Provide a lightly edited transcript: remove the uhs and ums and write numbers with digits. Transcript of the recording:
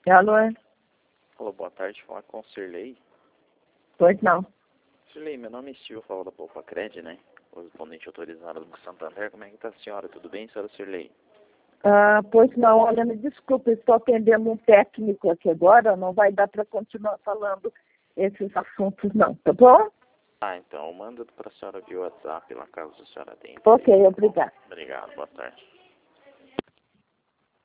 Alô? Alô, boa tarde. Falar com o Sirlei. Pois não. Sirlei, meu nome é Silvio, falo da Poupacred, né? Correspondente autorizado do Banco Santander. Como é que tá a senhora? Tudo bem, senhora Sirlei? Pois não, olha, me desculpe, estou atendendo um técnico aqui agora, não vai dar para continuar falando esses assuntos não, tá bom? Então, manda para a senhora via WhatsApp, lá caso a senhora tenha. Ok, obrigada. Obrigado, boa tarde.